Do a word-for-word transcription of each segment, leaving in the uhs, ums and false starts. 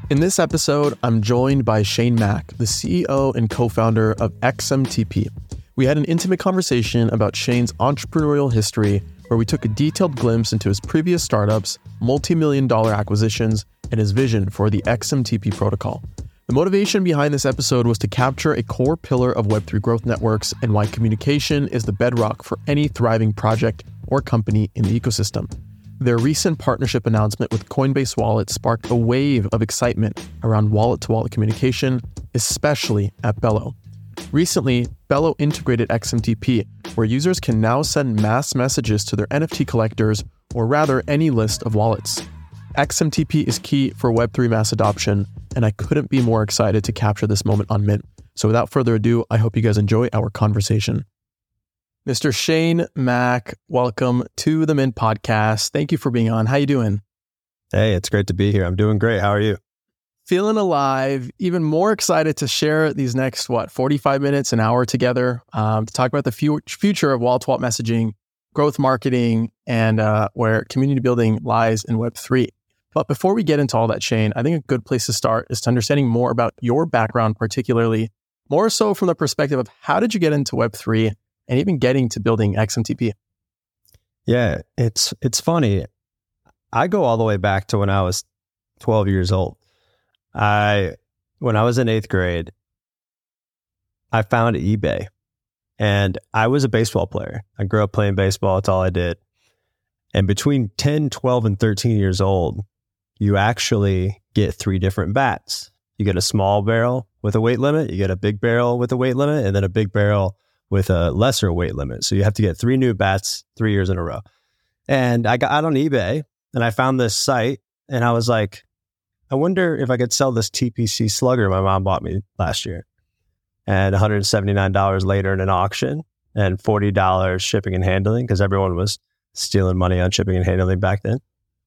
In this episode, I'm joined by Shane Mack, the C E O and co-founder of X M T P. We had an intimate conversation about Shane's entrepreneurial history, where we took a detailed glimpse into his previous startups, multi-million dollar acquisitions, and his vision for the X M T P protocol. The motivation behind this episode was to capture a core pillar of Web three growth networks and why communication is the bedrock for any thriving project or company in the ecosystem. Their recent partnership announcement with Coinbase Wallet sparked a wave of excitement around wallet-to-wallet communication, especially at Bello. Recently, Bello integrated X M T P, where users can now send mass messages to their N F T collectors, or rather any list of wallets. X M T P is key for Web three mass adoption, and I couldn't be more excited to capture this moment on Mint. So without further ado, I hope you guys enjoy our conversation. Mister Shane Mack, welcome to the Mint Podcast. Thank you for being on. How you doing? Hey, it's great to be here. I'm doing great. How are you? Feeling alive. Even more excited to share these next, what, forty-five minutes, an hour together um, to talk about the fu- future of wall-to-wall messaging, growth marketing, and uh, where community building lies in Web three. But before we get into all that, Shane, I think a good place to start is to understanding more about your background, particularly more so from the perspective of how did you get into Web three and even getting to building X M T P? Yeah, it's it's funny. I go all the way back to when I was twelve years old. I when I was in eighth grade, I found eBay, and I was a baseball player. I grew up playing baseball. That's all I did. And between ten, twelve, and thirteen years old, you actually get three different bats. You get a small barrel with a weight limit, you get a big barrel with a weight limit, and then a big barrel with a lesser weight limit. So you have to get three new bats three years in a row. And I got out on eBay and I found this site and I was like, I wonder if I could sell this T P C slugger my mom bought me last year. And one hundred seventy-nine dollars later in an auction and forty dollars shipping and handling, because everyone was stealing money on shipping and handling back then.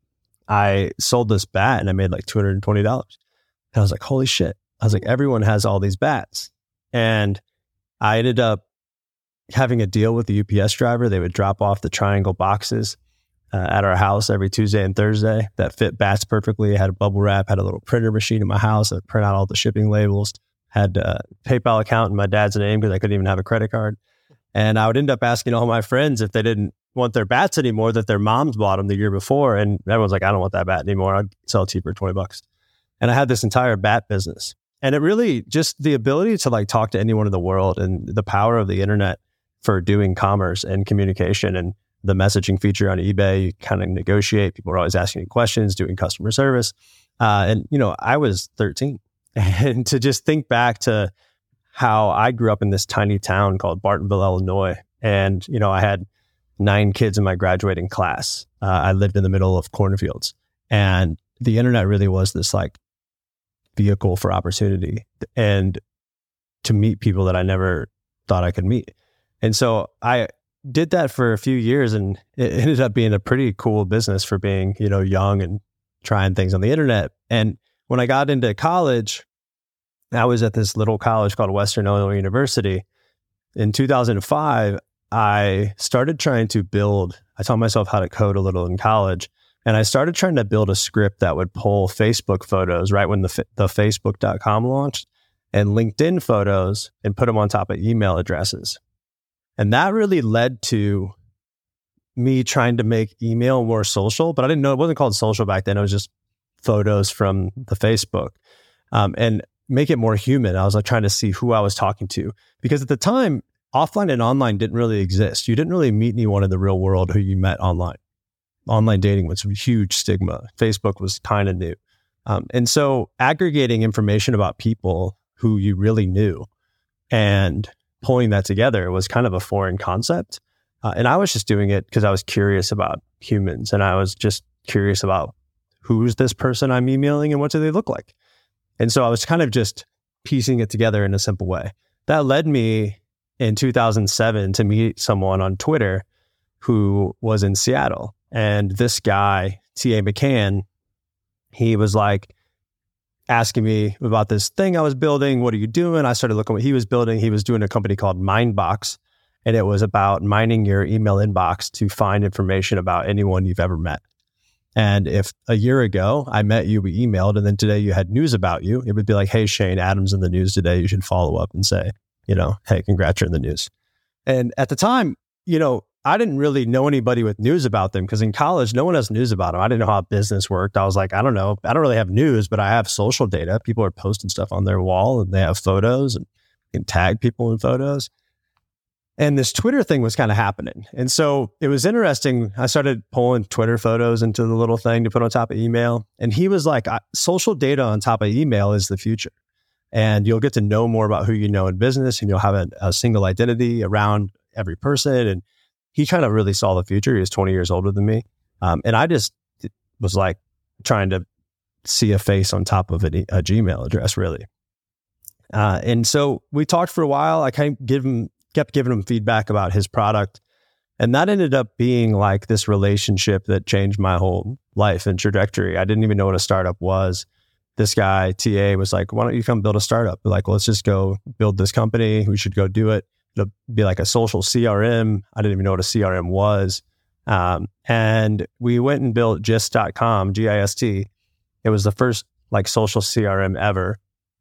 I sold this bat and I made like two hundred twenty dollars. And I was like, holy shit. I was like, everyone has all these bats. And I ended up having a deal with the U P S driver. They would drop off the triangle boxes uh, at our house every Tuesday and Thursday that fit bats perfectly. I had a bubble wrap, had a little printer machine in my house that would print out all the shipping labels, had a PayPal account in my dad's name because I couldn't even have a credit card. And I would end up asking all my friends if they didn't want their bats anymore, that their moms bought them the year before. And everyone's like, I don't want that bat anymore. I'd sell it cheaper, twenty bucks. And I had this entire bat business. And it really just the ability to like talk to anyone in the world and the power of the internet for doing commerce and communication and the messaging feature on eBay, you kind of negotiate. People are always asking you questions, doing customer service. Uh, and, you know, I was thirteen. And to just think back to how I grew up in this tiny town called Bartonville, Illinois. And, you know, I had nine kids in my graduating class. Uh, I lived in the middle of cornfields. And the internet really was this like vehicle for opportunity and to meet people that I never thought I could meet. And so I did that for a few years and it ended up being a pretty cool business for being, you know, young and trying things on the internet. And when I got into college, I was at this little college called Western Illinois University. In two thousand five, I started trying to build, I taught myself how to code a little in college. And I started trying to build a script that would pull Facebook photos right when the, the Facebook dot com launched and LinkedIn photos and put them on top of email addresses. And that really led to me trying to make email more social, but I didn't know it wasn't called social back then. It was just photos from the Facebook um, and make it more human. I was like trying to see who I was talking to because at the time, offline and online didn't really exist. You didn't really meet anyone in the real world who you met online. Online dating was a huge stigma. Facebook was kind of new. Um, and so aggregating information about people who you really knew and pulling that together was kind of a foreign concept. Uh, and I was just doing it because I was curious about humans. And I was just curious about who's this person I'm emailing and what do they look like? And so I was kind of just piecing it together in a simple way. That led me in two thousand seven to meet someone on Twitter who was in Seattle. And this guy, T A McCann, he was like, asking me about this thing I was building. What are you doing? I started looking at what he was building. He was doing a company called Mindbox, and it was about mining your email inbox to find information about anyone you've ever met. And if a year ago I met you, we emailed, and then today you had news about you, it would be like, hey, Shane, Adam's in the news today. You should follow up and say, you know, hey, congrats, you're in the news. And at the time, you know, I didn't really know anybody with news about them because in college, no one has news about them. I didn't know how business worked. I was like, I don't know. I don't really have news, but I have social data. People are posting stuff on their wall and they have photos and can tag people in photos. And this Twitter thing was kind of happening. And so it was interesting. I started pulling Twitter photos into the little thing to put on top of email. And he was like, social data on top of email is the future. And you'll get to know more about who you know in business, and you'll have a, a single identity around every person. And he kind of really saw the future. He was twenty years older than me. Um, and I just was like trying to see a face on top of a, a Gmail address, really. Uh, and so we talked for a while. I kind of give him, kept giving him feedback about his product. And that ended up being like this relationship that changed my whole life and trajectory. I didn't even know what a startup was. This guy, T A, was like, why don't you come build a startup? We're like, well, let's just go build this company. We should go do it. It'll be like a social C R M. I didn't even know what a C R M was. Um, and we went and built gist dot com, G I S T. It was the first like social C R M ever.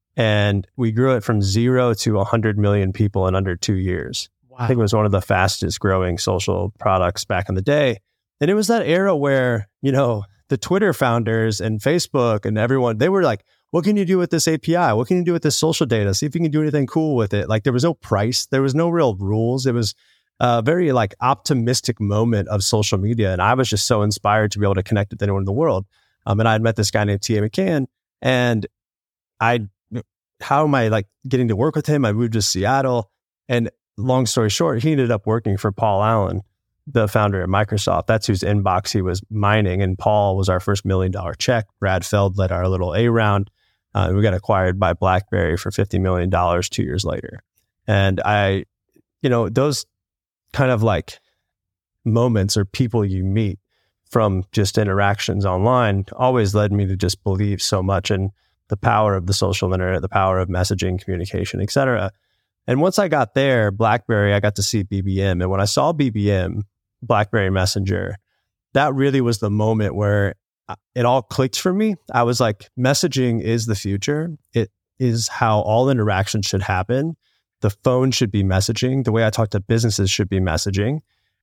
And we grew it from zero to one hundred million people in under two years. Wow. I think it was one of the fastest growing social products back in the day. And it was that era where, you know, the Twitter founders and Facebook and everyone, they were like, what can you do with this A P I? What can you do with this social data? See if you can do anything cool with it. Like there was no price. There was no real rules. It was a very like optimistic moment of social media. And I was just so inspired to be able to connect with anyone in the world. Um, and I had met this guy named T A McCann, and I, how am I like getting to work with him? I moved to Seattle, and long story short, he ended up working for Paul Allen, the founder of Microsoft. That's whose inbox he was mining. And Paul was our first million dollar check. Brad Feld led our little A round. Uh, we got acquired by BlackBerry for fifty million dollars two years later. And I, you know, those kind of like moments or people you meet from just interactions online always led me to just believe so much in the power of the social internet, the power of messaging, communication, et cetera. And once I got there, BlackBerry, I got to see B B M. And when I saw B B M, BlackBerry Messenger, that really was the moment where it all clicked for me. I was like, messaging is the future. It is how all interactions should happen. The phone should be messaging. The way I talk to businesses should be messaging.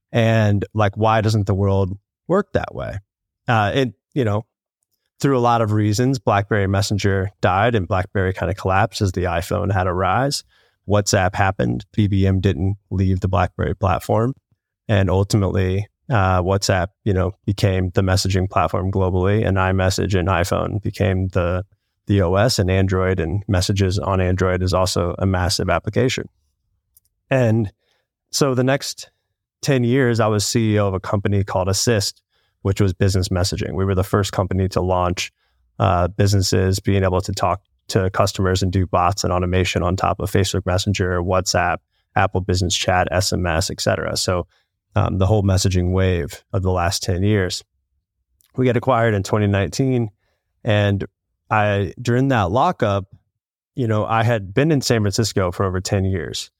And like, why doesn't the world work that way? Uh, and, you know, through a lot of reasons, BlackBerry Messenger died and BlackBerry kind of collapsed as the iPhone had a rise. WhatsApp happened. B B M didn't leave the BlackBerry platform. And ultimately, uh, WhatsApp, you know, became the messaging platform globally, and iMessage and iPhone became the the O S, and Android and messages on Android is also a massive application. And so the next ten years, I was C E O of a company called Assist, which was business messaging. We were the first company to launch uh, businesses being able to talk to customers and do bots and automation on top of Facebook Messenger, WhatsApp, Apple Business Chat, S M S, et cetera. So um, the whole messaging wave of the last ten years. We got acquired in twenty nineteen. And I, during that lockup, you know, I had been in San Francisco for over ten years.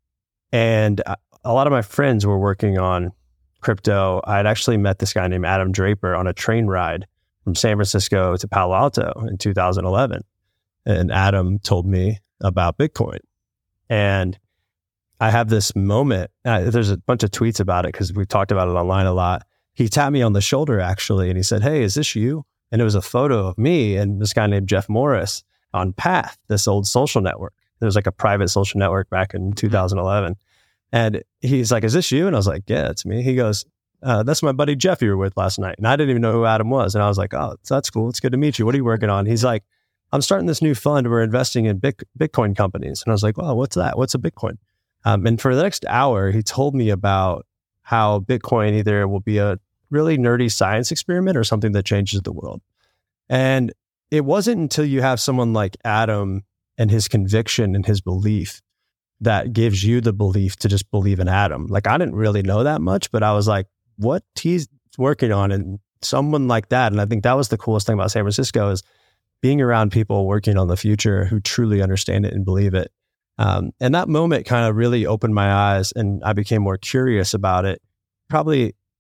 And a lot of my friends were working on crypto. I had actually met this guy named Adam Draper on a train ride from San Francisco to Palo Alto in two thousand eleven. And Adam told me about Bitcoin. And I have this moment, uh, there's a bunch of tweets about it because we've talked about it online a lot. He tapped me on the shoulder actually, and he said, hey, is this you? And it was a photo of me and this guy named Jeff Morris on Path, this old social network. There was like a private social network back in two thousand eleven. And he's like, is this you? And I was like, yeah, it's me. He goes, uh, that's my buddy Jeff you were with last night. And I didn't even know who Adam was. And I was like, oh, that's cool. It's good to meet you. What are you working on? He's like, I'm starting this new fund. We're investing in Bitcoin companies. And I was like, well, what's that? What's a Bitcoin? Um, and for the next hour, he told me about how Bitcoin either will be a really nerdy science experiment or something that changes the world. And it wasn't until you have someone like Adam and his conviction and his belief that gives you the belief to just believe in Adam. Like, I didn't really know that much, but I was like, what he's working on, and someone like that. And I think that was the coolest thing about San Francisco, is being around people working on the future who truly understand it and believe it. Um, and that moment kind of really opened my eyes, and I became more curious about it. Probably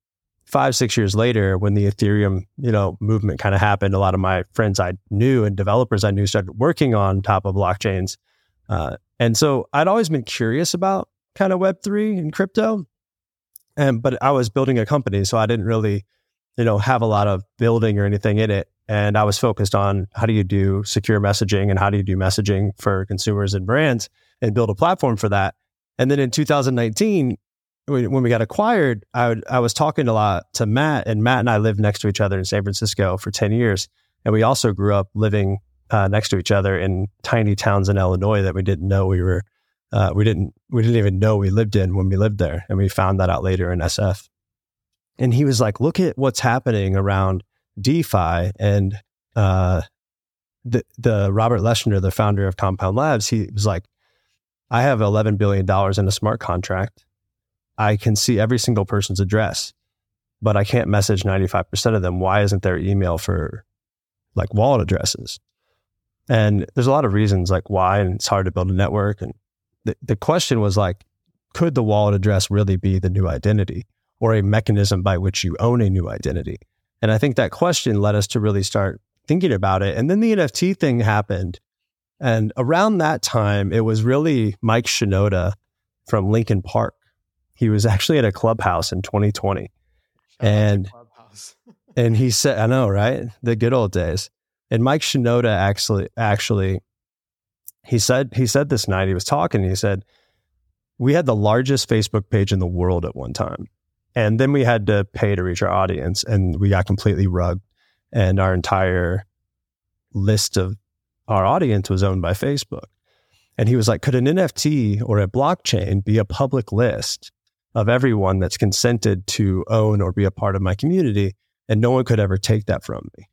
five, six years later, when the Ethereum, you know, movement kind of happened, a lot of my friends I knew and developers I knew started working on top of blockchains. Uh, and so I'd always been curious about kind of Web three and crypto. And, but I was building a company, so I didn't really, you know, have a lot of building or anything in it. And I was focused on how do you do secure messaging and how do you do messaging for consumers and brands and build a platform for that. And then in two thousand nineteen, when we got acquired, I, would, I was talking a lot to Matt, and Matt and I lived next to each other in San Francisco for ten years. And we also grew up living uh, next to each other in tiny towns in Illinois that we didn't know we were, uh, we didn't, we didn't even know we lived in when we lived there. And we found that out later in S F. And he was like, look at what's happening around DeFi. And uh, the, the Robert Leshner, the founder of Compound Labs, he was like, I have eleven billion dollars in a smart contract. I can see every single person's address, but I can't message ninety-five percent of them. Why isn't there email for like wallet addresses? And there's a lot of reasons like why, and it's hard to build a network. And the, the question was like, could the wallet address really be the new identity or a mechanism by which you own a new identity? And I think that question led us to really start thinking about it. And then the N F T thing happened. And around that time, it was really Mike Shinoda from Linkin Park. He was actually at a clubhouse in twenty twenty. Shout and and he said, I know, right? The good old days. And Mike Shinoda actually, actually, he said, he said this night, he was talking, he said, we had the largest Facebook page in the world at one time. And then we had to pay to reach our audience, and we got completely rugged. And our entire list of our audience was owned by Facebook. And he was like, could an N F T or a blockchain be a public list of everyone that's consented to own or be a part of my community, and no one could ever take that from me?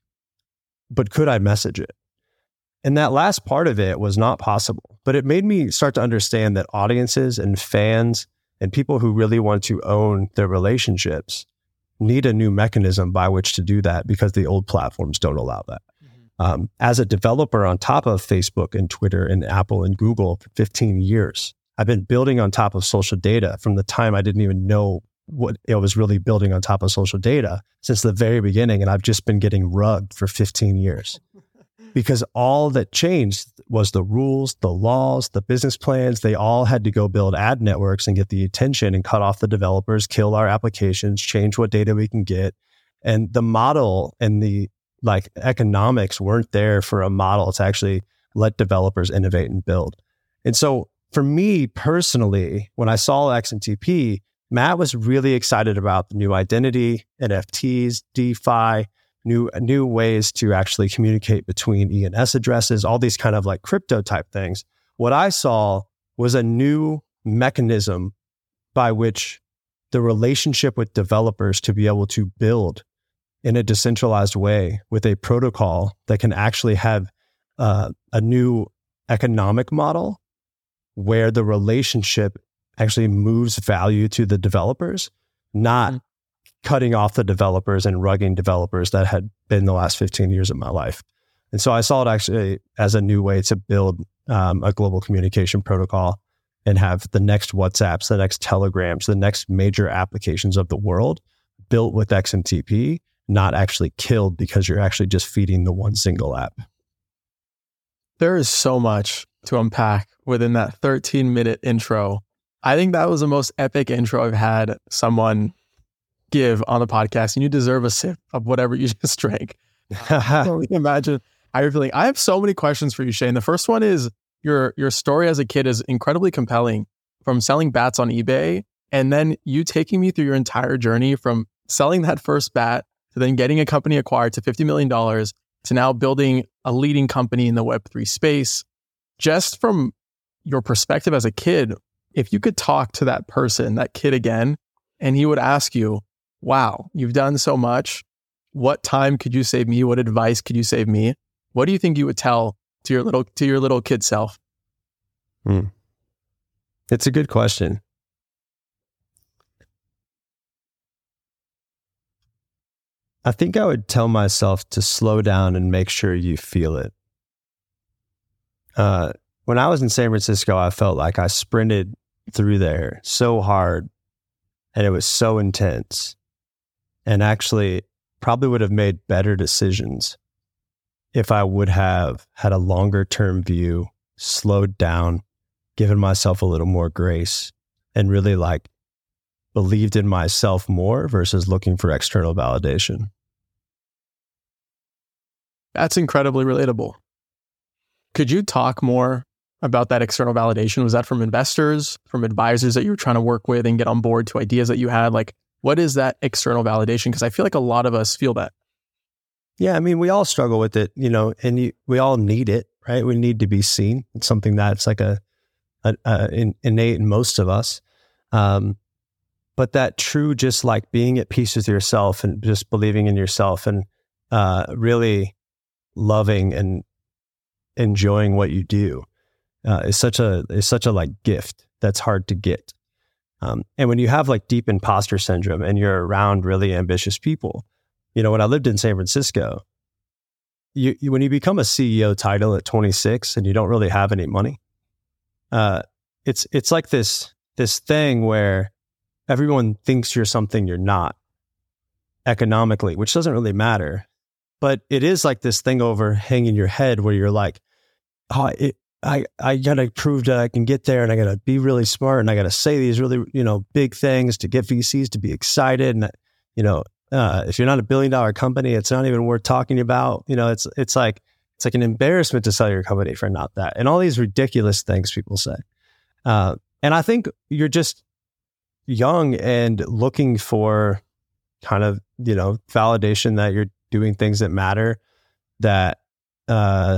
But could I message it? And that last part of it was not possible, but it made me start to understand that audiences and fans and people who really want to own their relationships need a new mechanism by which to do that, because the old platforms don't allow that. Mm-hmm. Um, as a developer on top of Facebook and Twitter and Apple and Google for fifteen years, I've been building on top of social data from the time I didn't even know what I was really building on top of social data since the very beginning. And I've just been getting rugged for fifteen years because all that changed was the rules, the laws, the business plans. They all had to go build ad networks and get the attention and cut off the developers, kill our applications, change what data we can get. And the model and the like economics weren't there for a model to actually let developers innovate and build. And so for me personally, when I saw X M T P, Matt was really excited about the new identity, N F Ts, DeFi, new new ways to actually communicate between E N S addresses, all these kind of like crypto type things. What I saw was a new mechanism by which the relationship with developers to be able to build in a decentralized way with a protocol that can actually have uh, a new economic model where the relationship actually moves value to the developers, not mm-hmm. cutting off the developers and rugging developers that had been the last fifteen years of my life. And so I saw it actually as a new way to build um, a global communication protocol and have the next WhatsApps, the next Telegrams, the next major applications of the world built with X M T P, not actually killed because you're actually just feeding the one single app. There is so much to unpack within that thirteen minute intro. I think that was the most epic intro I've had someone give on the podcast, and you deserve a sip of whatever you just drank. I can imagine how you're feeling. I have so many questions for you, Shane. The first one is your your story as a kid is incredibly compelling, from selling bats on eBay, and then you taking me through your entire journey from selling that first bat to then getting a company acquired to fifty million dollars to now building a leading company in the Web three space. Just from your perspective as a kid, if you could talk to that person, that kid again, and he would ask you, wow, you've done so much. What time could you save me? What advice could you save me? What do you think you would tell to your little to your little kid self? Hmm. It's a good question. I think I would tell myself to slow down and make sure you feel it. Uh, when I was in San Francisco, I felt like I sprinted through there so hard and it was so intense. and actually probably would have made better decisions if I would have had a longer term view, slowed down, given myself a little more grace, and really like believed in myself more versus looking for external validation. That's incredibly relatable. Could you talk more about that external validation? Was that from investors, from advisors that you were trying to work with and get on board to ideas that you had? Like, what is that external validation? Because I feel like a lot of us feel that. Yeah, I mean, we all struggle with it, you know, and you, we all need it, right? We need to be seen. It's something that's like a, a, a in, innate in most of us. Um, but that true, just like being at peace with yourself and just believing in yourself and uh, really loving and enjoying what you do uh, is such a is such a like gift that's hard to get. Um, and when you have like deep imposter syndrome and you're around really ambitious people, you know, when I lived in San Francisco, you, you when you become a C E O title at twenty-six and you don't really have any money, uh, it's it's like this this thing where everyone thinks you're something you're not economically, which doesn't really matter. But it is like this thing overhanging your head where you're like, oh, it, I, I got to prove that I can get there and I got to be really smart and I got to say these really, you know, big things to get V Cs to be excited. And, you know, uh, if you're not a billion dollar company, it's not even worth talking about. You know, it's, it's like, it's like an embarrassment to sell your company for not that. And all these ridiculous things people say. Uh, and I think you're just young and looking for kind of, you know, validation that you're doing things that matter, that uh,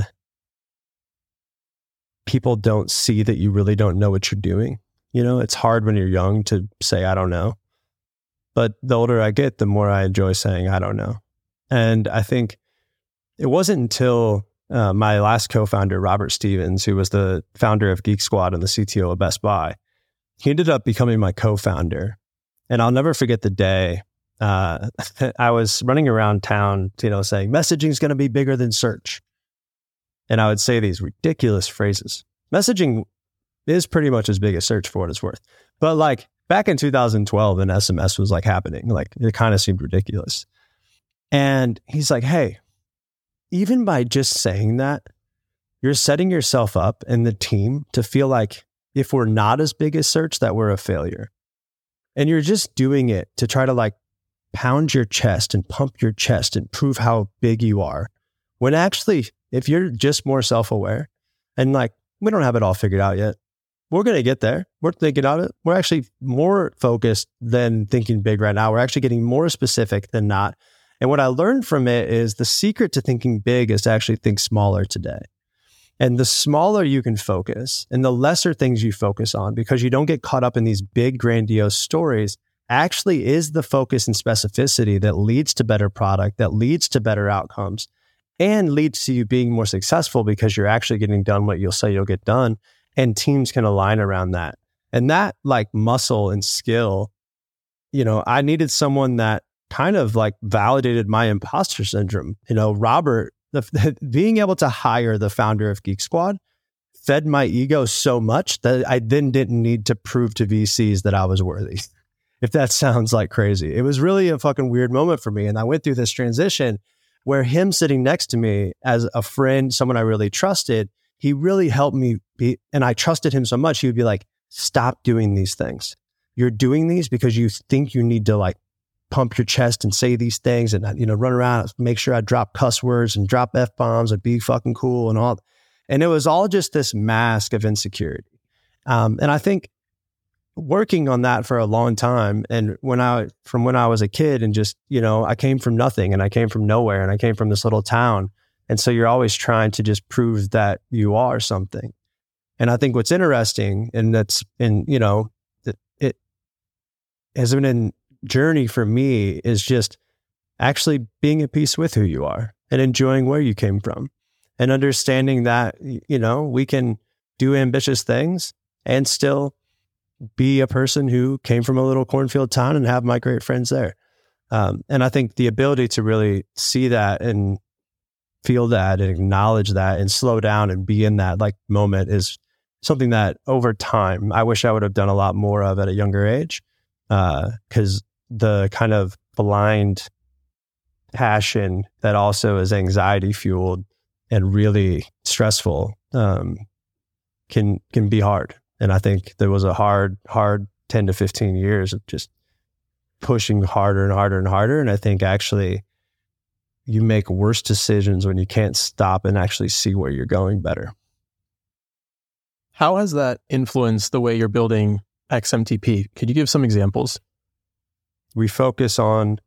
people don't see that you really don't know what you're doing. You know, it's hard when you're young to say, I don't know. But the older I get, the more I enjoy saying, I don't know. And I think it wasn't until uh, my last co-founder, Robert Stevens, who was the founder of Geek Squad and the C T O of Best Buy, he ended up becoming my co-founder. And I'll never forget the day uh, I was running around town, you know, saying messaging is going to be bigger than search. And I would say these ridiculous phrases. Messaging is pretty much as big as search for what it's worth. But like back in two thousand twelve, when S M S was like happening, like it kind of seemed ridiculous. And he's like, hey, even by just saying that, you're setting yourself up and the team to feel like if we're not as big as search, that we're a failure. And you're just doing it to try to like pound your chest and pump your chest and prove how big you are. When actually, if you're just more self-aware and like, we don't have it all figured out yet. We're going to get there. We're thinking of it. We're actually more focused than thinking big right now. We're actually getting more specific than not. And what I learned from it is the secret to thinking big is to actually think smaller today. And the smaller you can focus and the lesser things you focus on, because you don't get caught up in these big, grandiose stories, actually is the focus and specificity that leads to better product, that leads to better outcomes, and leads to you being more successful because you're actually getting done what you'll say you'll get done. And teams can align around that. And that like muscle and skill, you know, I needed someone that kind of like validated my imposter syndrome. You know, Robert, the, the, being able to hire the founder of Geek Squad fed my ego so much that I then didn't need to prove to V Cs that I was worthy. If that sounds like crazy. It was really a fucking weird moment for me. And I went through this transition where him sitting next to me as a friend, someone I really trusted, he really helped me be, and I trusted him so much. He would be like, stop doing these things. You're doing these because you think you need to like pump your chest and say these things and, you know, run around, make sure I drop cuss words and drop F-bombs and be fucking cool and all. And it was all just this mask of insecurity. Um, and I think working on that for a long time. And when I, from when I was a kid and just, you know, I came from nothing and I came from nowhere and I came from this little town. And so you're always trying to just prove that you are something. And I think what's interesting, and that's in, you know, it, it has been a journey for me, is just actually being at peace with who you are and enjoying where you came from and understanding that, you know, we can do ambitious things and still be a person who came from a little cornfield town and have my great friends there. Um, and I think the ability to really see that and feel that and acknowledge that and slow down and be in that like moment is something that over time, I wish I would have done a lot more of at a younger age. Uh, cause the kind of blind passion that also is anxiety fueled and really stressful um, can can be hard. And I think there was a hard, hard ten to fifteen years of just pushing harder and harder and harder. And I think actually you make worse decisions when you can't stop and actually see where you're going better. How has that influenced the way you're building X M T P? Could you give some examples? We focus on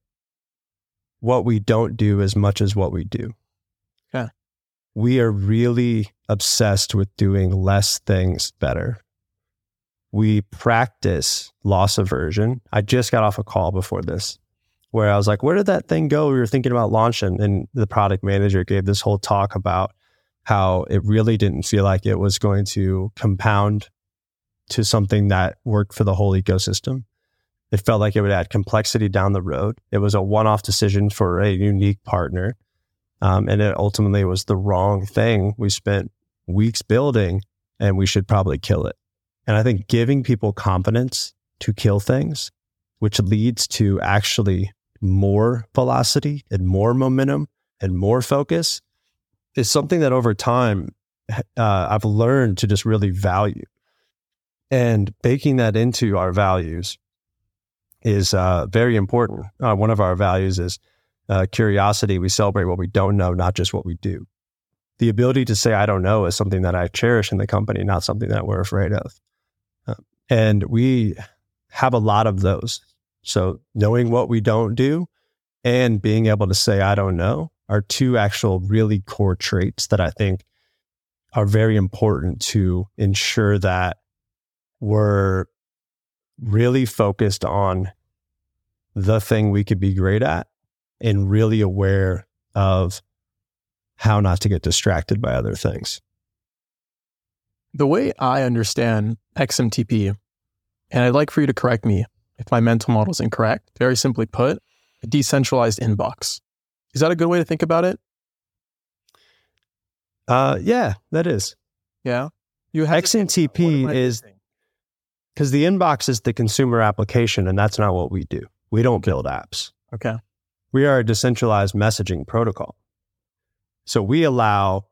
what we don't do as much as what we do. Okay. We are really obsessed with doing less things better. We practice loss aversion. I just got off a call before this where I was like, where did that thing go we were thinking about launching? And the product manager gave this whole talk about how it really didn't feel like it was going to compound to something that worked for the whole ecosystem. It felt like it would add complexity down the road. It was a one-off decision for a unique partner. Um, and it ultimately was the wrong thing. We spent weeks building and we should probably kill it. And I think giving people confidence to kill things, which leads to actually more velocity and more momentum and more focus, is something that over time uh, I've learned to just really value. And baking that into our values is uh, very important. Uh, one of our values is uh, curiosity. We celebrate what we don't know, not just what we do. The ability to say, I don't know, is something that I cherish in the company, not something that we're afraid of. Uh, and we have a lot of those. So knowing what we don't do and being able to say, I don't know, are two actual really core traits that I think are very important to ensure that we're really focused on the thing we could be great at and really aware of how not to get distracted by other things. The way I understand X M T P, and I'd like for you to correct me if my mental model is incorrect, very simply put, a decentralized inbox. Is that a good way to think about it? Uh, yeah, that is. Yeah. You X M T P is, because the inbox is the consumer application, and that's not what we do. We don't build apps. Okay. We are a decentralized messaging protocol. So we allow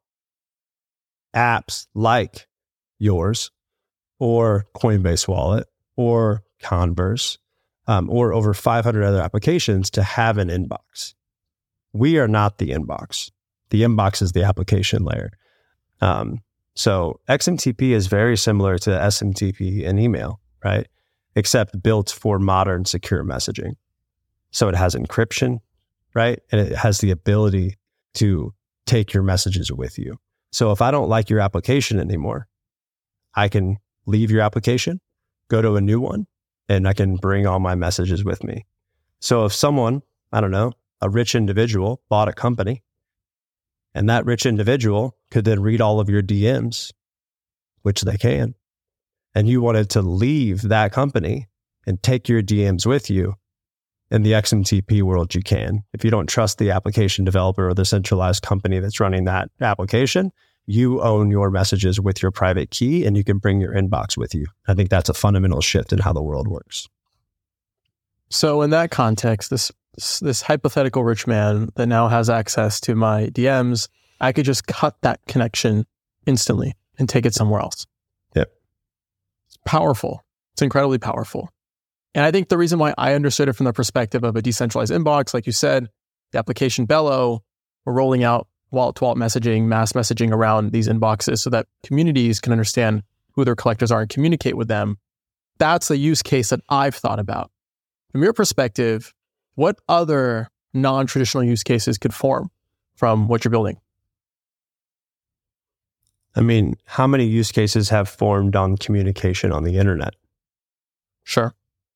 apps like yours or Coinbase Wallet or Converse um, or over five hundred other applications to have an inbox. We are not the inbox. The inbox is the application layer. Um, so X M T P is very similar to S M T P and email, right? Except built for modern secure messaging. So it has encryption, right? And it has the ability to take your messages with you. So if I don't like your application anymore, I can leave your application, go to a new one, and I can bring all my messages with me. So if someone, I don't know, a rich individual bought a company, and that rich individual could then read all of your D Ms, which they can, and you wanted to leave that company and take your D Ms with you, in the X M T P world, you can. If you don't trust the application developer or the centralized company that's running that application, you own your messages with your private key and you can bring your inbox with you. I think that's a fundamental shift in how the world works. So in that context, this this hypothetical rich man that now has access to my D Ms, I could just cut that connection instantly and take it somewhere else. Yep. It's powerful. It's incredibly powerful. And I think the reason why I understood it from the perspective of a decentralized inbox, like you said, the application Bello, we're rolling out wallet-to-wallet messaging, mass messaging around these inboxes so that communities can understand who their collectors are and communicate with them. That's the use case that I've thought about. From your perspective, what other non-traditional use cases could form from what you're building? I mean, how many use cases have formed on communication on the internet? Sure.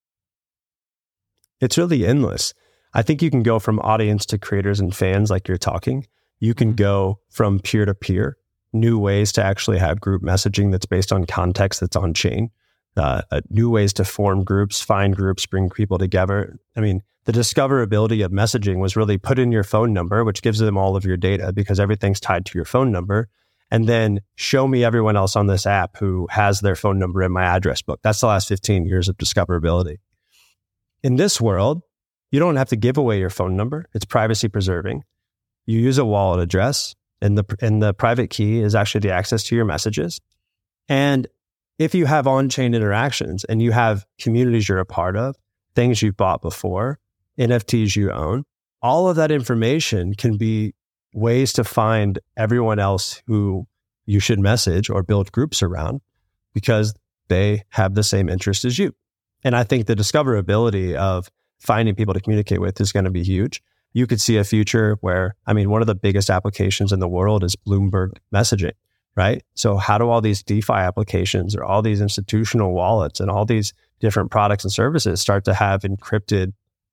It's really endless. I think you can go from audience to creators and fans like you're talking. You can go from peer-to-peer, new ways to actually have group messaging that's based on context that's on chain, uh, uh, new ways to form groups, find groups, bring people together. I mean, the discoverability of messaging was really put in your phone number, which gives them all of your data because everything's tied to your phone number. And then show me everyone else on this app who has their phone number in my address book. That's the last fifteen years of discoverability. In this world, You don't have to give away your phone number. It's privacy preserving. You use a wallet address, and the and the private key is actually the access to your messages. And if you have on-chain interactions and you have communities you're a part of, things you've bought before, N F Ts you own, all of that information can be ways to find everyone else who you should message or build groups around because they have the same interest as you. And I think the discoverability of finding people to communicate with is going to be huge. You could see a future where, I mean, one of the biggest applications in the world is Bloomberg messaging, right? So how do all these DeFi applications or all these institutional wallets and all these different products and services start to have encrypted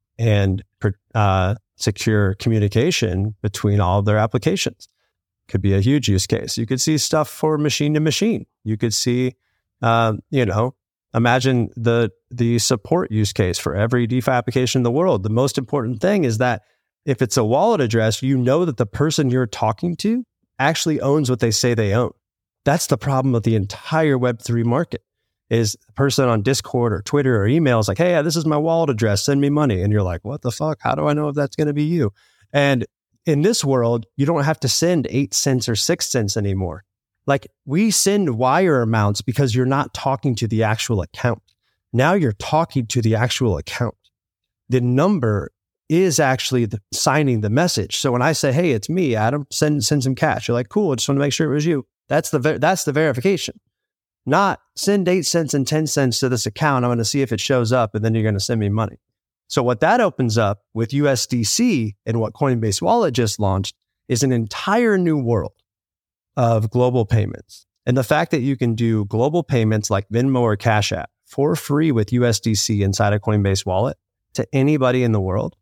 and uh, secure communication between all of their applications? Could be a huge use case. You could see stuff for machine to machine. You could see, uh, you know, imagine the the support use case for every DeFi application in the world. The most important thing is that if it's a wallet address, you know that the person you're talking to actually owns what they say they own. That's the problem with the entire Web three market, is the person on Discord or Twitter or email is like, hey, this is my wallet address, send me money. And you're like, what the fuck? How do I know if that's going to be you? And in this world, you don't have to send eight cents or six cents anymore. Like, we send wire amounts because you're not talking to the actual account. Now you're talking to the actual account. The number is actually the, signing the message. So when I say, hey, it's me, Adam, send send some cash. You're like, cool, I just want to make sure it was you. That's the ver- that's the verification. Not send eight cents and ten cents to this account. I'm going to see if it shows up and then you're going to send me money. So what that opens up with U S D C and what Coinbase Wallet just launched is an entire new world of global payments. And the fact that you can do global payments like Venmo or Cash App for free with U S D C inside a Coinbase Wallet to anybody in the world,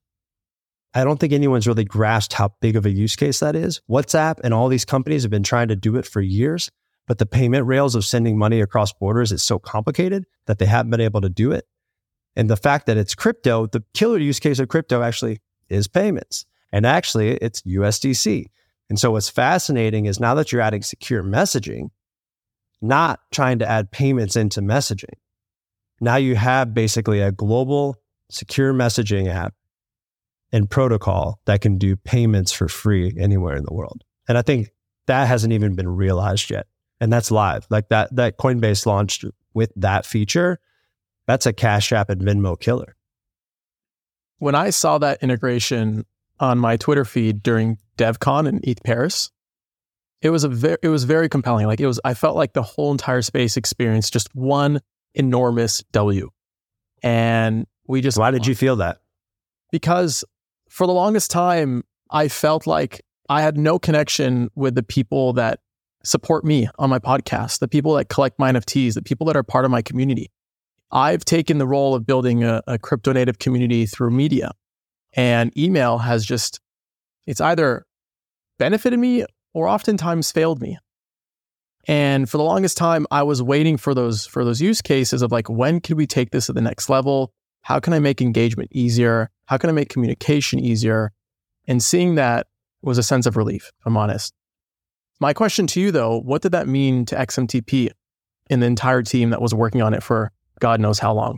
I don't think anyone's really grasped how big of a use case that is. WhatsApp and all these companies have been trying to do it for years, but the payment rails of sending money across borders is so complicated that they haven't been able to do it. And the fact that it's crypto, the killer use case of crypto actually is payments. And actually, it's U S D C. And so what's fascinating is now that you're adding secure messaging, not trying to add payments into messaging, now you have basically a global secure messaging app and protocol that can do payments for free anywhere in the world. And I think that hasn't even been realized yet. And that's live. Like that, that Coinbase launched with that feature, that's a Cash App and Venmo killer. When I saw that integration on my Twitter feed during DevCon in E T H Paris, it was a very, it was very compelling. Like it was, I felt like the whole entire space experienced just one enormous W. And we just... Why did you feel that? Because for the longest time, I felt like I had no connection with the people that support me on my podcast, the people that collect my N F Ts, the people that are part of my community. I've taken the role of building a, a crypto native community through media, and email has just, it's either benefited me or oftentimes failed me. And for the longest time, I was waiting for those, for those use cases of like, when can we take this to the next level? How can I make engagement easier? How can I make communication easier? And seeing that was a sense of relief, if I'm honest. My question to you though, what did that mean to X M T P and the entire team that was working on it for God knows how long?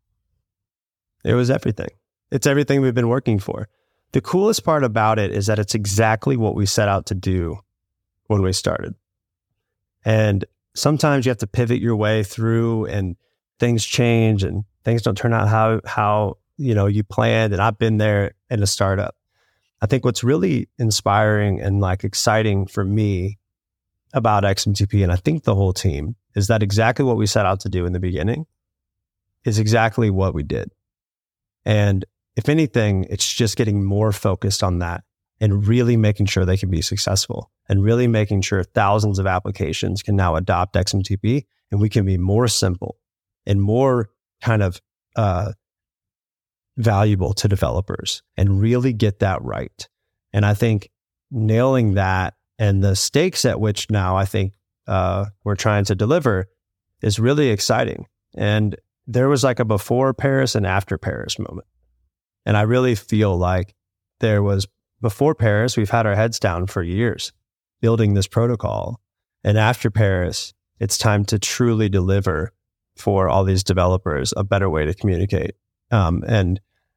It was everything. It's everything we've been working for. The coolest part about it is that it's exactly what we set out to do when we started. And sometimes you have to pivot your way through and things change and things don't turn out how, how, you know, you planned. And I've been there in a startup. I think what's really inspiring and like exciting for me about X M T P, and I think the whole team, is that exactly what we set out to do in the beginning is exactly what we did. And if anything, it's just getting more focused on that and really making sure they can be successful and really making sure thousands of applications can now adopt X M T P and we can be more simple and more kind of uh, valuable to developers and really get that right. And I think nailing that and the stakes at which now I think uh, we're trying to deliver is really exciting. And there was like a before Paris and after Paris moment. And I really feel like there was before Paris, we've had our heads down for years building this protocol. And after Paris, it's time to truly deliver for all these developers a better way to communicate. Um, and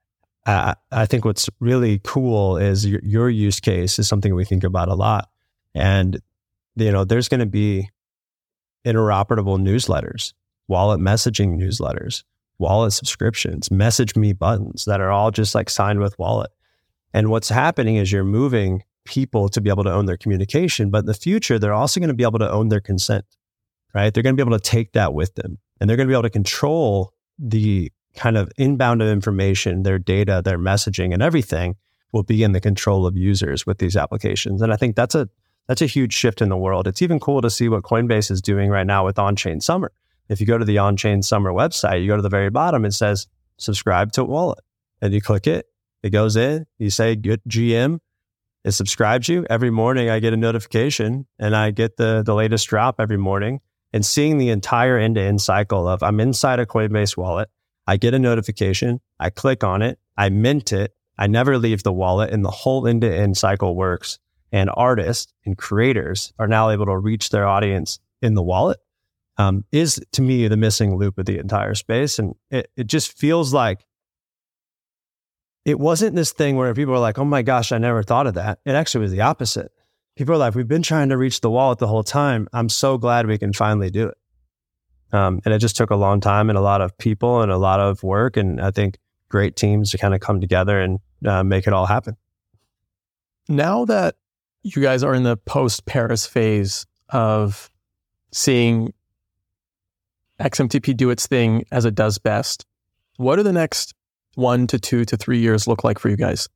uh, I think what's really cool is your, your use case is something we think about a lot. And, you know, there's going to be interoperable newsletters, wallet messaging newsletters, wallet subscriptions, message me buttons that are all just like signed with wallet. And what's happening is you're moving people to be able to own their communication, but in the future, they're also going to be able to own their consent, right? They're going to be able to take that with them, and they're going to be able to control the kind of inbound of information, their data, their messaging, and everything will be in the control of users with these applications. And I think that's a that's a huge shift in the world. It's even cool to see what Coinbase is doing right now with On-Chain Summer. If you go to the On-Chain Summer website, you go to the very bottom, it says subscribe to wallet, and you click it, it goes in, you say good G M, it subscribes you. Every morning I get a notification and I get the the latest drop every morning, and seeing the entire end-to-end cycle of I'm inside a Coinbase wallet, I get a notification, I click on it, I mint it, I never leave the wallet, and the whole end-to-end cycle works. And artists and creators are now able to reach their audience in the wallet, um, is to me the missing loop of the entire space. And it, it just feels like it wasn't this thing where people are like, oh my gosh, I never thought of that. It actually was the opposite. People are like, we've been trying to reach the wallet the whole time. I'm so glad we can finally do it. Um, and it just took a long time and a lot of people and a lot of work. And I think great teams to kind of come together and uh, make it all happen. Now that you guys are in the post-Paris phase of seeing X M T P do its thing as it does best, what do the next one to two to three years look like for you guys?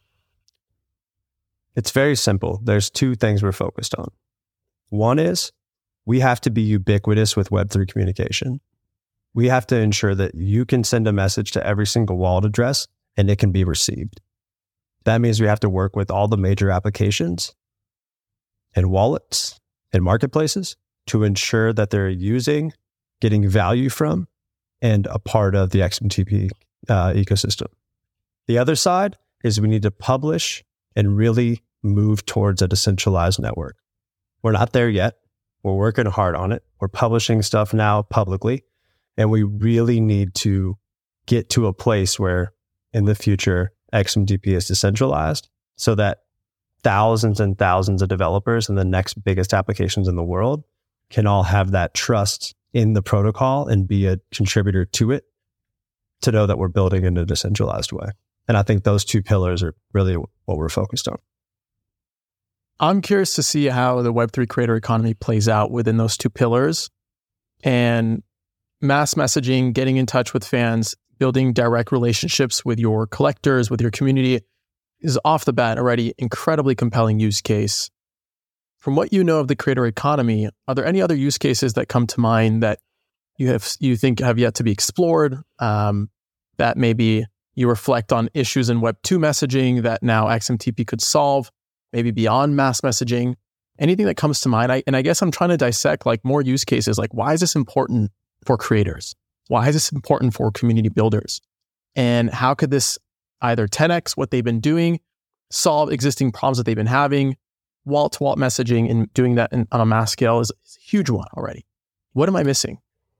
It's very simple. There's two things we're focused on. One is we have to be ubiquitous with Web three communication. We have to ensure that you can send a message to every single wallet address and it can be received. That means we have to work with all the major applications and wallets and marketplaces to ensure that they're using, getting value from, and a part of the X M T P uh, ecosystem. The other side is we need to publish and really move towards a decentralized network. We're not there yet. We're working hard on it. We're publishing stuff now publicly, and we really need to get to a place where in the future, X M T P is decentralized so that thousands and thousands of developers and the next biggest applications in the world can all have that trust in the protocol and be a contributor to it to know that we're building in a decentralized way. And I think those two pillars are really what we're focused on. I'm curious to see how the Web three creator economy plays out within those two pillars, and mass messaging, getting in touch with fans, building direct relationships with your collectors, with your community is off the bat already incredibly compelling use case. From what you know of the creator economy, are there any other use cases that come to mind that you have you think have yet to be explored, um, that maybe you reflect on issues in Web two messaging that now X M T P could solve, maybe beyond mass messaging? Anything that comes to mind? I, and I guess I'm trying to dissect like more use cases. Like, why is this important for creators? Why is this important for community builders? And how could this either ten X what they've been doing, solve existing problems that they've been having? Wallet-to-wallet messaging and doing that in, on a mass scale is, is a huge one already. What am I missing?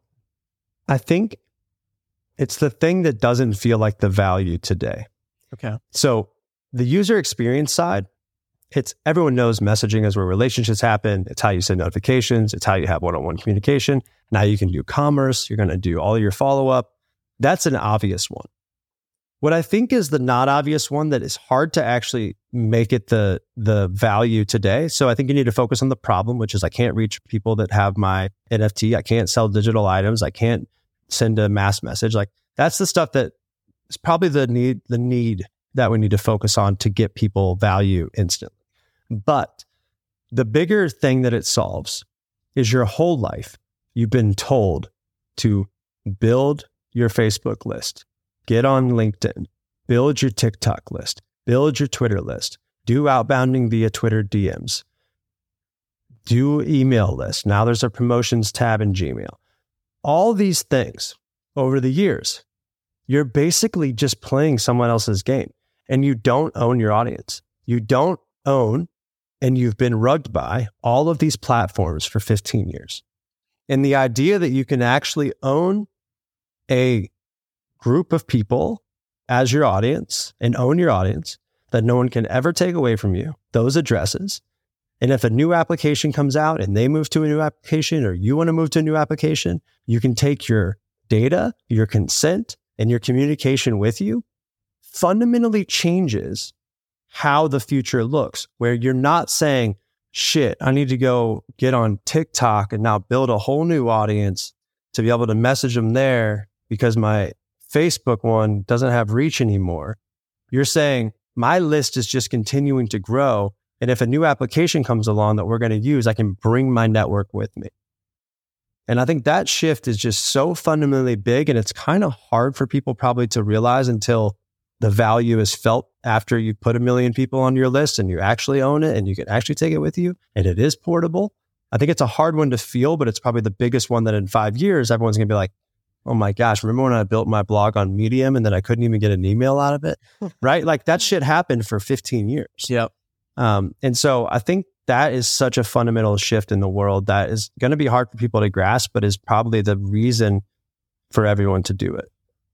I think it's the thing that doesn't feel like the value today. Okay. So the user experience side, it's everyone knows messaging is where relationships happen. It's how you send notifications. It's how you have one-on-one communication. Now you can do commerce. You're going to do all your follow-up. That's an obvious one. What I think is the not obvious one that is hard to actually make it the the value today. So I think you need to focus on the problem, which is I can't reach people that have my N F T. I can't sell digital items. I can't send a mass message. Like that's the stuff that is probably the need the need that we need to focus on to get people value instantly. But the bigger thing that it solves is your whole life you've been told to build your Facebook list, get on LinkedIn, build your TikTok list, build your Twitter list, do outbounding via Twitter D Ms, do email lists. Now there's a promotions tab in Gmail. All these things over the years, you're basically just playing someone else's game and you don't own your audience. You don't own, and you've been rugged by all of these platforms for fifteen years. And the idea that you can actually own a group of people as your audience and own your audience that no one can ever take away from you, those addresses. And if a new application comes out and they move to a new application or you want to move to a new application, you can take your data, your consent, and your communication with you fundamentally changes how the future looks, where you're not saying, shit, I need to go get on TikTok and now build a whole new audience to be able to message them there because my Facebook one doesn't have reach anymore. You're saying my list is just continuing to grow. And if a new application comes along that we're going to use, I can bring my network with me. And I think that shift is just so fundamentally big. And it's kind of hard for people probably to realize until the value is felt after you put a million people on your list and you actually own it and you can actually take it with you and it is portable. I think it's a hard one to feel, but it's probably the biggest one that in five years, everyone's going to be like, oh my gosh, remember when I built my blog on Medium and then I couldn't even get an email out of it, right? Like that shit happened for fifteen years. Yep. Um, and so I think that is such a fundamental shift in the world that is going to be hard for people to grasp, but is probably the reason for everyone to do it.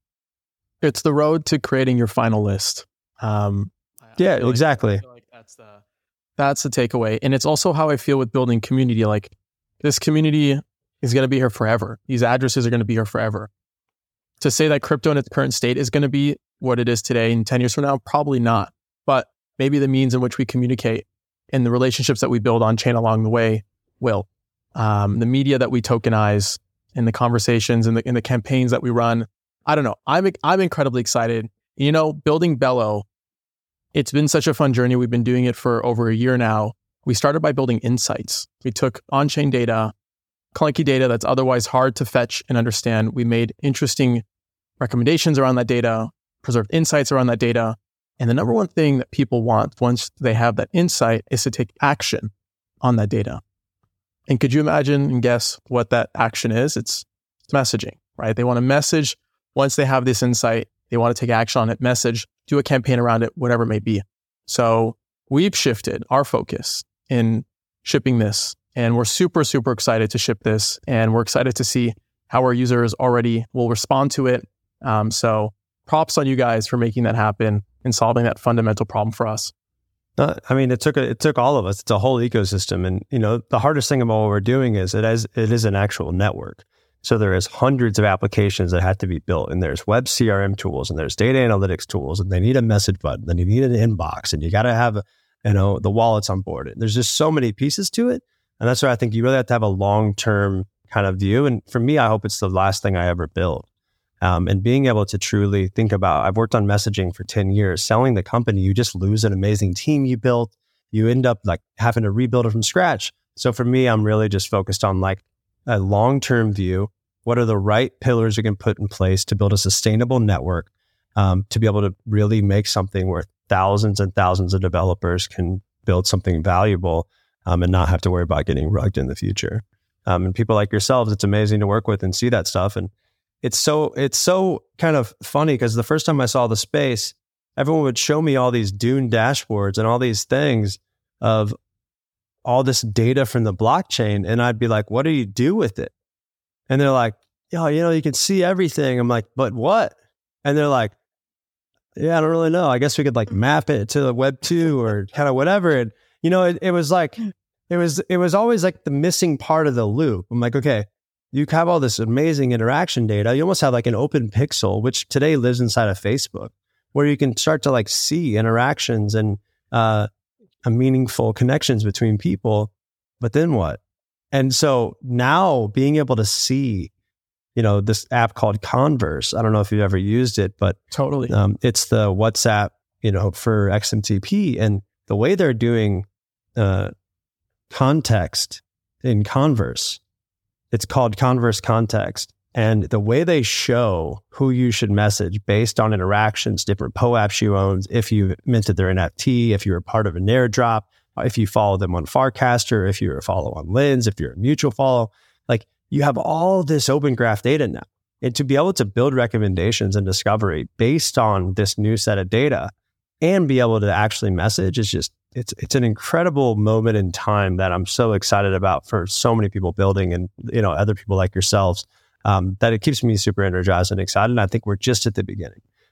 It's the road to creating your final list. Um, yeah, like, exactly. I feel like that's the, that's the takeaway. And it's also how I feel with building community. Like this community is going to be here forever. These addresses are going to be here forever. To say that crypto in its current state is going to be what it is today in ten years from now, probably not. But maybe the means in which we communicate and the relationships that we build on chain along the way will. Um, the media that we tokenize and the conversations and the, and the campaigns that we run. I don't know. I'm I'm incredibly excited. You know, building Bello, it's been such a fun journey. We've been doing it for over a year now. We started by building insights. We took on-chain data, clunky data that's otherwise hard to fetch and understand. We made interesting recommendations around that data, preserved insights around that data. And the number one thing that people want once they have that insight is to take action on that data. And could you imagine and guess what that action is? It's, it's messaging, right? They want to message. Once they have this insight, they want to take action on it, message, do a campaign around it, whatever it may be. So we've shifted our focus in shipping this, and we're super, super excited to ship this. And we're excited to see how our users already will respond to it. Um, so props on you guys for making that happen and solving that fundamental problem for us. Uh, I mean, it took a, it took all of us. It's a whole ecosystem, and you know, the hardest thing about what we're doing is it is it is an actual network. So there is hundreds of applications that have to be built, and there's web C R M tools, and there's data analytics tools, and they need a message button, then you need an inbox, and you got to have, you know, the wallets on board. And there's just so many pieces to it, and that's why I think you really have to have a long term kind of view. And for me, I hope it's the last thing I ever build. Um, and being able to truly think about, I've worked on messaging for ten years, selling the company, you just lose an amazing team you built. You end up like having to rebuild it from scratch. So for me, I'm really just focused on like a long-term view. What are the right pillars we can put in place to build a sustainable network, um, to be able to really make something where thousands and thousands of developers can build something valuable, um, and not have to worry about getting rugged in the future. Um, and people like yourselves, it's amazing to work with and see that stuff. And It's so it's so kind of funny because the first time I saw the space, everyone would show me all these Dune dashboards and all these things of all this data from the blockchain. And I'd be like, what do you do with it? And they're like, yo, you know, you can see everything. I'm like, but what? And they're like, yeah, I don't really know. I guess we could like map it to the web two or kind of whatever. And, you know, it, it was like, it was, it was always like the missing part of the loop. I'm like, okay, you have all this amazing interaction data. You almost have like an open pixel, which today lives inside of Facebook, where you can start to like see interactions and uh, a meaningful connections between people. But then what? And so now being able to see, you know, this app called Converse, I don't know if you've ever used it, but totally, um, it's the WhatsApp, you know, for X M T P, and the way they're doing uh, context in Converse. It's called Converse Context. And the way they show who you should message based on interactions, different P O apps you own, if you minted their N F T, if you're a part of an airdrop, if you follow them on Farcaster, if you're a follow on Lens, if you're a mutual follow, like you have all this open graph data now. And to be able to build recommendations and discovery based on this new set of data and be able to actually message is just, it's it's an incredible moment in time that I'm so excited about for so many people building and, you know, other people like yourselves, um, that it keeps me super energized and excited. And I think we're just at the beginning.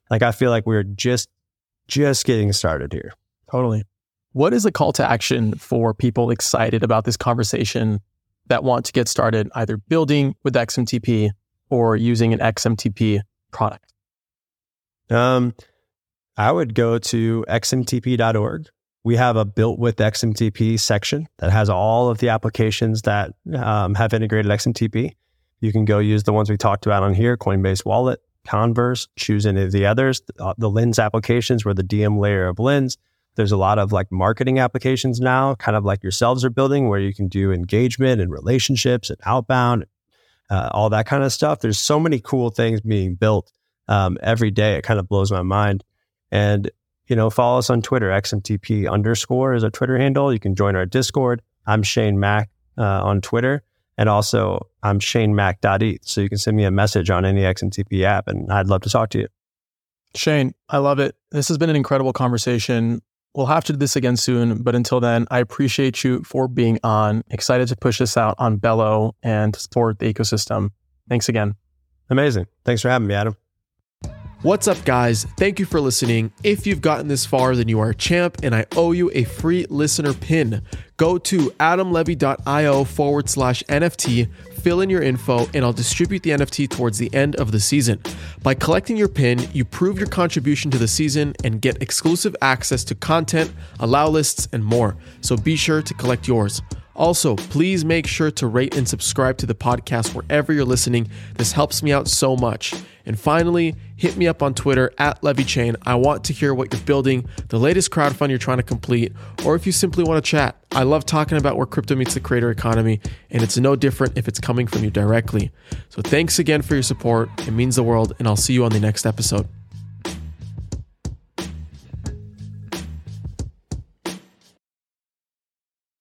Like, I feel like we're just, just getting started here. Totally. What is a call to action for people excited about this conversation that want to get started either building with X M T P or using an X M T P product? Um, I would go to x m t p dot org. We have a built with X M T P section that has all of the applications that um, have integrated X M T P. You can go use the ones we talked about on here, Coinbase Wallet, Converse, choose any of the others. The, the Lens applications were the D M layer of Lens. There's a lot of like marketing applications now, kind of like yourselves are building, where you can do engagement and relationships and outbound, uh, all that kind of stuff. There's so many cool things being built um, every day. It kind of blows my mind. And, you know, follow us on Twitter, X M T P underscore is our Twitter handle. You can join our Discord. I'm Shane Mack uh, on Twitter. And also, I'm shane mack dot e t. So you can send me a message on any X M T P app, and I'd love to talk to you. Shane, I love it. This has been an incredible conversation. We'll have to do this again soon, but until then, I appreciate you for being on. Excited to push this out on Bello and support the ecosystem. Thanks again. Amazing. Thanks for having me, Adam. What's up, guys? Thank you for listening. If you've gotten this far, then you are a champ, and I owe you a free listener pin. Go to adamlevy.io forward slash NFT, fill in your info, and I'll distribute the N F T towards the end of the season. By collecting your pin, you prove your contribution to the season and get exclusive access to content, allow lists, and more. So be sure to collect yours. Also, please make sure to rate and subscribe to the podcast wherever you're listening. This helps me out so much. And finally, hit me up on Twitter at LevyChain. I want to hear what you're building, the latest crowdfund you're trying to complete, or if you simply want to chat. I love talking about where crypto meets the creator economy, and it's no different if it's coming from you directly. So thanks again for your support. It means the world, and I'll see you on the next episode.